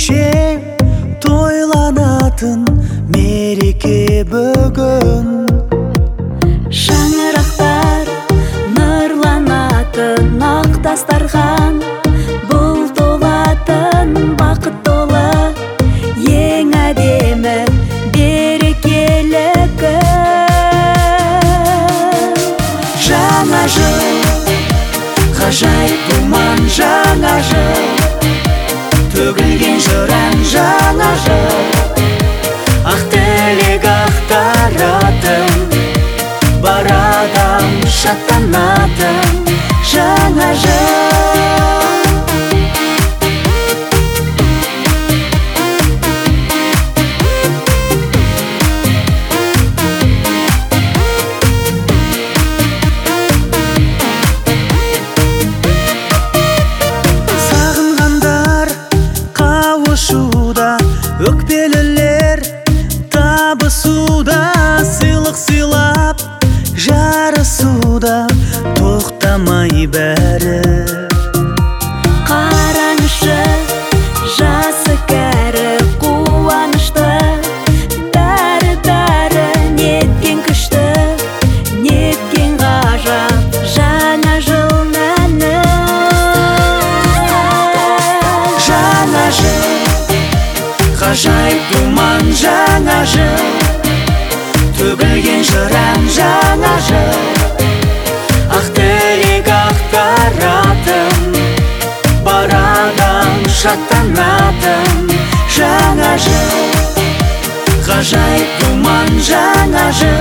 кеше тойланатын мереке бүгін. Шаңырақтар нұрланатын ақ тастарған, бұл толатын бақыт толы ең әдемі берекелі күн. Жаңа жыл, ғажайып думан жаңа жыл, төгілген жыран жаңа жыл, ақ тілек ақтаратын, бар адам шаттанатын жаңа жыл. Сағынғандар қауышуда, өкпелілер табысуда, сыйлық сыйлап жарысуда, тоқтамай бәрі. Қараңызшы, жасы кәрі қуанышты, бәрі неткен күшті, неткен ғажап жаңа жыл мәні. Жаңа жыл, ғажайып думан жаңа жыл, төгілген жыран жаңа жыл, ақ тілек ақтаратын, бар адам шаттанатын жаңа жыл, ғажайып думан жаңа жыл.